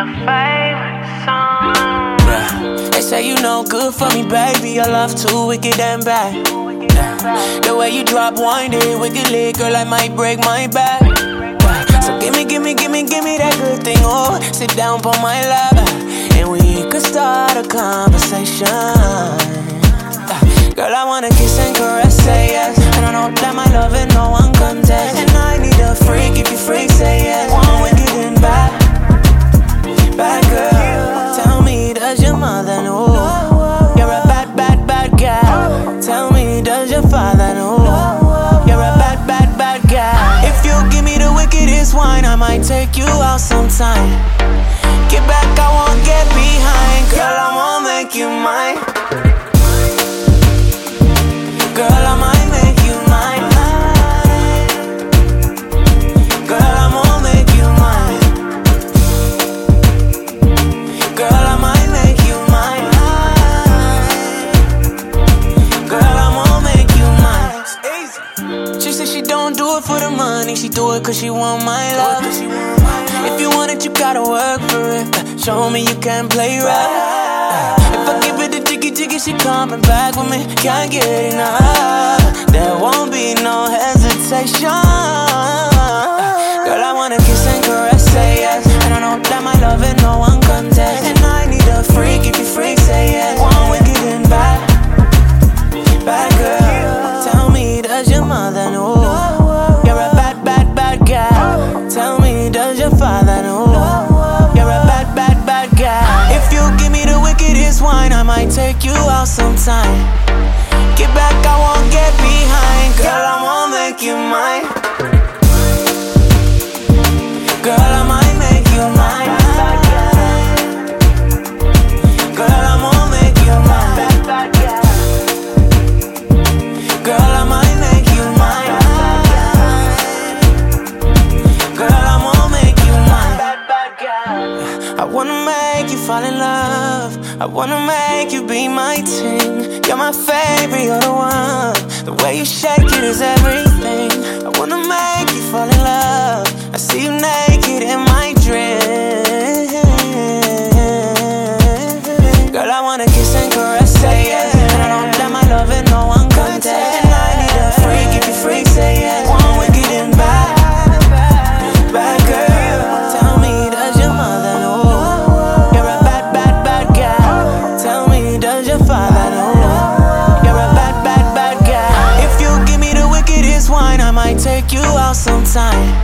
your favorite song? Yeah. They say you no good for me, baby. Your love too wicked and bad. Yeah. The way you drop one day wickedly, girl, I might break my back. Yeah. So give me that good thing, oh. Sit down on my lap, and we could start a conversation. Girl, I wanna kiss and caress, say yes. And I know that my loving no one contest. And I need a freak, if you freak, say yes. One wicked and bad, bad girl. Tell me, does your mother know you're a bad, bad, bad guy? Tell me, does your father know you're a bad, bad, bad guy? If you give me the wickedest wine, I might take you out sometime. Get back, I won't get behind. Girl, I won't make you mine. Girl, I might make you mine. Girl, I won't make you mine. Girl, I might make you mine. Girl, I won't make you mine. She said she don't do it for the money, she do it cause she want my love. If you want it, you gotta work for it. Show me you can play right. If I give it the jiggy, she coming back with me. Can't get enough. There won't be no hesitation. Girl, I wanna kiss and caress, say yes. And I know that my loving no one contest. And I need a freak, if you freak, say yes. One wicked and bad, bad girl. Tell me, does your mother know you're a bad, bad, bad guy? Tell me, does your father know you're a bad, bad, bad guy? If you give me the wickedest wine, I might take you out sometime. Get back, I won't get behind. Girl, I won't make you mine. Girl, I might make you mine. Girl, I won't make you mine. Girl, I might make you mine. Girl, I won't make you mine. I wanna make you fall in love. I wanna make you be my ting. You're my favorite, you're the one. The way you shake it is everything. I wanna make you fall in love. I see you naked in my dream. Girl, I wanna kiss and caress, say yes. And I know that my loving no one contest. And I need a freak, if you freak, say yes. One wicked and bad, bad girl. Tell me, does your mother know you're a bad, bad, bad guy? Tell me, does your father know you're a bad, bad, bad guy? If you give me the wickedest wine, I might take you out sometime.